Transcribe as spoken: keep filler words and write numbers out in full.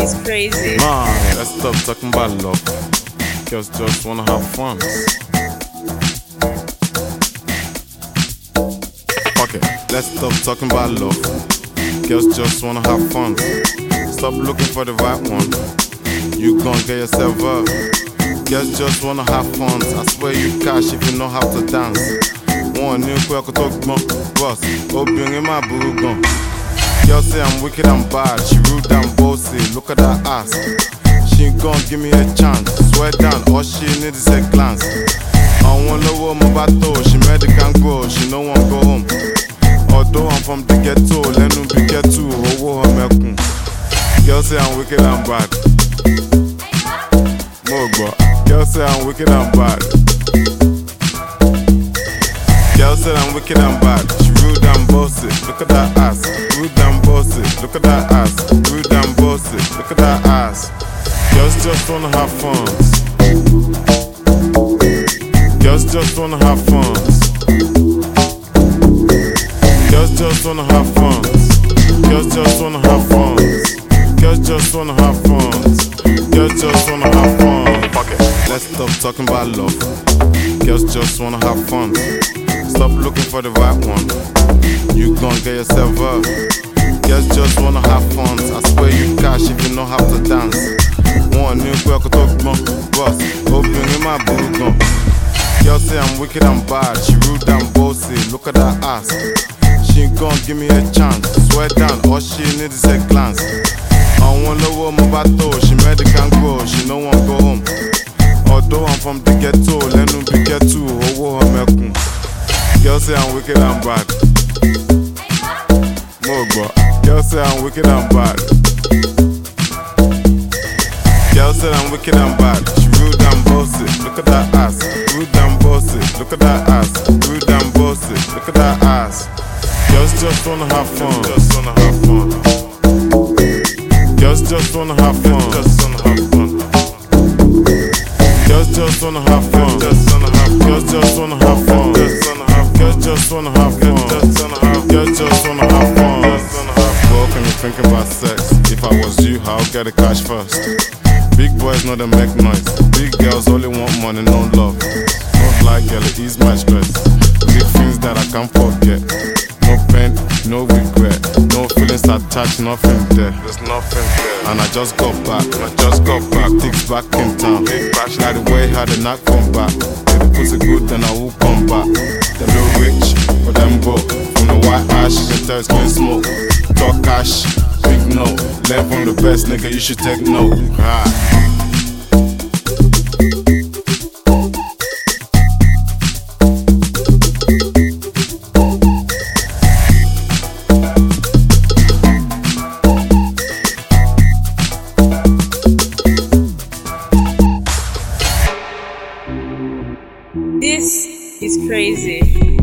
is crazy. Man, let's stop talking about love. Girls just wanna have fun. Fuck it, let's stop talking about love. Girls just wanna have fun. Stop looking for the right one. You gon' get yourself up. Girls just wanna have fun. I swear you cash if you know how to dance. One new quick talk boss. Obìnrin my boo gun. Girl say I'm wicked and bad. She rude and bossy. Look at that ass. She gon' give me a chance. Swear down, all she need is a glance. I wanna know what my battle. She made the gang grow. She no one go home. Although I'm from the ghetto, let me be ghetto. Oh, oh, mekun. Girl say I'm wicked and bad. Mogba. Girl say I'm wicked and bad. Girl said I'm wicked and bad. She rude and bossy. Look at that ass. Rude and bossy. Look at that ass. Rude and bossy. Look at that ass. Girls just wanna have fun. Girls just wanna have fun. Girls just wanna have fun. Girls just wanna have fun. Girls just wanna have fun. Girls just wanna have fun. Fuck it. Let's stop talking about love. Girls just wanna have fun. Stop looking for the right one. You gon' get yourself up. Girls just wanna have fun. I swear you cash if you know how to dance. One new quick talk boss. Obìnrin my boo gun. Girl say I'm wicked and bad. She rude and bossy. Look at that ass. She gon' give me a chance. Swear down, all she need is a glance. I wanna know what my battle. She made the gang grow. She no one go home. Although I'm from the ghetto, let me be ghetto. Oh, oh, mekun. Girl say I'm wicked and bad. Mogba. Girl say I'm wicked and bad. Girl said I'm wicked and bad. She rude and bossy. Look at that ass. Rude and bossy. Look at that ass. Rude and bossy. Look at that ass. Girls just wanna have fun. Just wanna have fun. Girls just wanna have fun. Just wanna have fun. Girls just wanna have fun. Just wanna have. Girls just wanna have fun. Just wanna have. Girls just wanna have fun. Just wanna have. Girls just wanna have fun. What can you think about sex? If I was you, I'll get the cash first. Big boys know they make noise. Big girls only want money, no love. Don't like girl, it ease my stress. Big things that I can't forget. No pain, no regret. No feelings attached, nothing there. There's nothing there. And I just got back. I just got back. Ticks back in town. Big back. Like the way how the knock come back. If the pussy good, then I will come back. Them low rich, but them broke. From the white ash, you can tell it's clean smoke. Talk cash, big no. Learn from the best, nigga, you should take note. Ah. This is crazy.